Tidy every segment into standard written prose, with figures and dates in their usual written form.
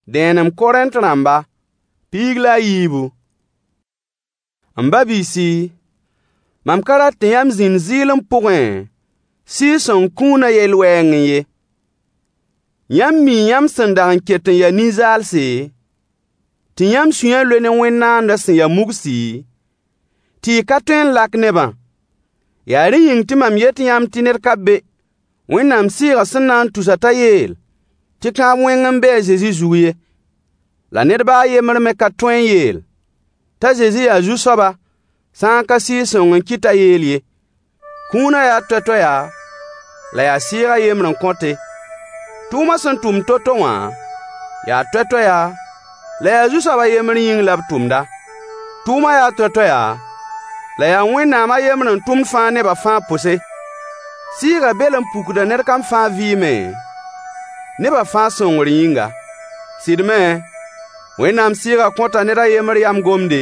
Denam Korint ramba, pigla yibu. Mbabisi, mam karat yam zin zilum pugin, si son kuna yelweng ye. Yam mi yam sandagan keten ya nizalse, ti yam suyen lwene wennaanda sin ya mugsi, ti katwen lak neban. Yari ying ti mam yet yam tiner kabbe, wennam siga sinan tusata yel, ti ka wengen be Zezi zuye. La nedba yemr me katwen yel, ta Zezi ya zu soba, san ka si songen kita yel ye. Kuna ya toto ya, la ya siga yemren konte. Tuma san tum toto wa, ya toto ya, la ya zu soba yemr ying lab tumda. Tuma ya toto ya, la ya wẽnnaam a yemren tum fãa neba fãa pʋse. Sɩɩga bel n pukda ned kam fãa vɩɩme, neba fãa sõngr yĩnga. Sɩdme, wẽnnaam sɩɩga kõta ned a yembr yam gomde,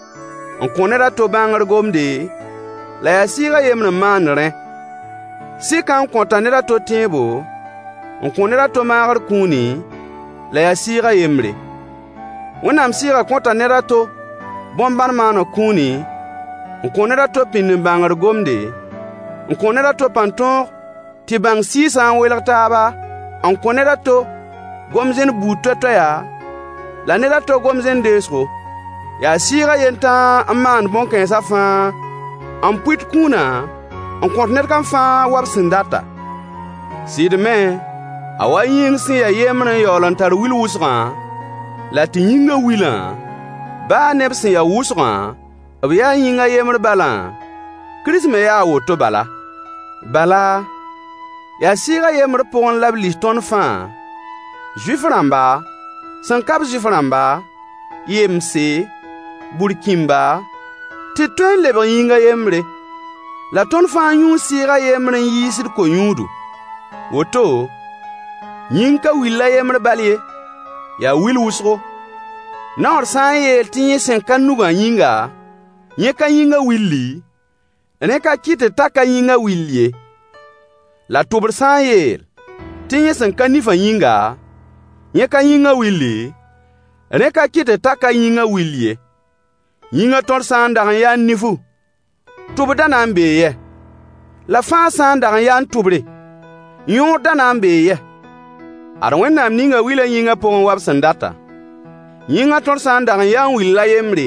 n kõ ned a to bãngr gomde, la yaa sɩɩga yembr n maan rẽ. Sɩka n kõta ned a to tẽebo, n kõ ned a to maagr kũuni, la yaa sɩɩga yembre. Wẽnnaam sɩɩga kõta ned a to bõn-bãn maanã kũuni, n kõ ned a to pĩnd n bãngr gomde, n kõ ned a to pãn-tõog tɩ bãng sɩɩsã n welg taaba, n kõ ned a to gom-zẽn buud toɛ-toɛya, la ned a to gom-zẽn deesgo. Yaa sɩɩga yentã n maan bõn-kãensã fãa, n pʋɩt kũunã n kõt ned kam fãa wab sẽn data. Sɩdme, a wa yĩng sẽn ya yembr n yaool n tar wil wʋsgã, la tɩ yĩngã wilã, baa neb sẽn ya wʋsgã, b yaa yĩngã yembr balã, Kirist me yaa woto bala. Bala, yaa sɩɩga yembr pʋgẽ la b lis tõnd fãa, Zuif rãmba, sẽn ka b Zuif rãmba, yemse, burkĩmba, tɩ tõe n lebg yĩngã yembre, la tõnd fãa yũu sɩɩga yembr n yiisd ko-yũudu. Woto, yĩng ka will la yembr bal ye, yaa wil wʋsgo. Naoor sã n yeel tɩ yẽ sẽn ka nugã yĩnga, yẽ ka yĩngã willi, rẽ ka kɩt tɩ t'a ka yĩngã will ye. La tʋbr sã n yeel tɩ yẽ sẽn ka nifã yĩnga, yẽ ka yĩngã willi, rẽ ka kɩt tɩ t'a ka yĩngã will ye. Yĩngã tõr sã n dag n yaa nifu, tʋb da na n bee yɛ. La fãa sã n dag n yaa n tʋbre, yõor da na n bee yɛ. Ad Wẽnnaam ninga wila yĩngã pʋgẽ wab sẽn data. Yĩngã tõr sã n dag n yaa n will la yembre,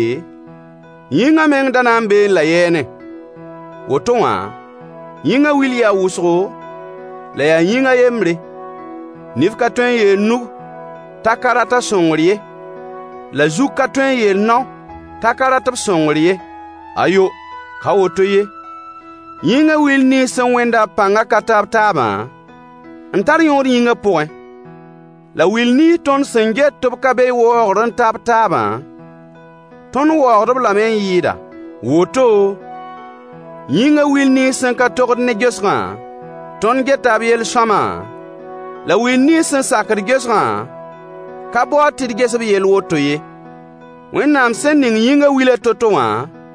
yĩngã meng da na n been la yɛɛne. Woto wã, yĩngã will yaa wʋsgo, la yaa yĩngã yembre. Nif ka tõe n yeel nug t'a ka rat a sõngr ye, la zug ka tõe n yeel nao t'a ka rat b sõngr ye. Ayo, ka woto ye. Yĩngã will nins sẽn wẽnda pãnga ka tab taabã, n tar yõod yĩngã pʋgẽ. La will nins tõnd sẽn get tɩ b ka be waoogd n tab taabã, tõnd waoogd b lame n yɩɩda. Woto, yĩngã will nins sẽn ka togd ne gesgã, tõnd geta b yel-sõama. La will nins sẽn sakd gesgã, ka baood tɩ d ges b yel woto ye. Wẽnnaam sẽn ning yĩngã wilã to-to wã,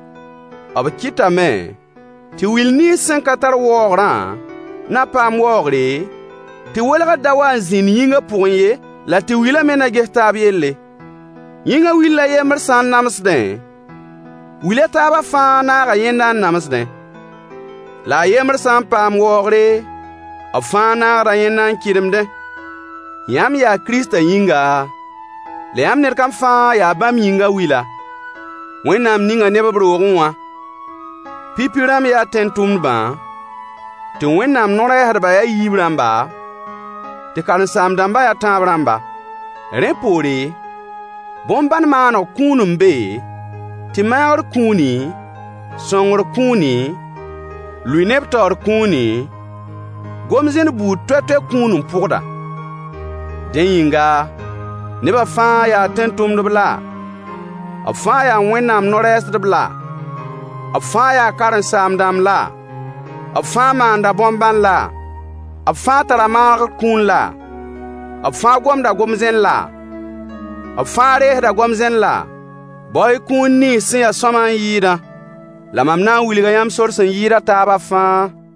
b kɩtame tɩ will nins sẽn ka tar waoogrã na paam waoogre, tɩ welgd da wa n zĩnd yĩngã pʋgẽ ye, la tɩ wilã me na ges taab yelle. Yĩngã will la yembr sã n namsdẽ, wila taabã fãa naaga yẽnda n namsdẽ. La a yembr sã n paam waoogre, b fãa naagda yẽnda n kɩdemdẽ. Yãmb yaa Kiristã yĩnga, la yãmb ned kam fãa yaa bãmb yĩnga wila. Wẽnnaam ninga neb b roogẽ wã. Pipi rãmb yaa tẽn-tʋmdbã, tɩ Wẽnnaam no-rɛɛsdbã yaa yiib rãmba, tɩ karen-saam-dãmbã yaa tãab rãmba. Rẽ poore, bõn-bãn maaneg kũun n be, tɩ maagr kũuni, sõngr kũuni, lʋɩ-neb taoor kũuni, gom-zẽn buud toɛ-toɛ kũun n pʋgda. Dẽ yĩnga, nebã fãa yaa tẽn-tʋmdb la, b fãa yaa Wẽnnaam no-rɛɛsdb la, b fãa yaa karen-saam-dãmb la, b fãa maanda bõn-bãn la, b fãa tara maagr kũun la, b fãa gomda gom-zẽn la, b fãa reesda gom-zẽn la. Bao kũun nins sẽn ya sõama n yɩɩdã, la mam na n wilga yãmb sor sẽn yɩɩda taabã fãa.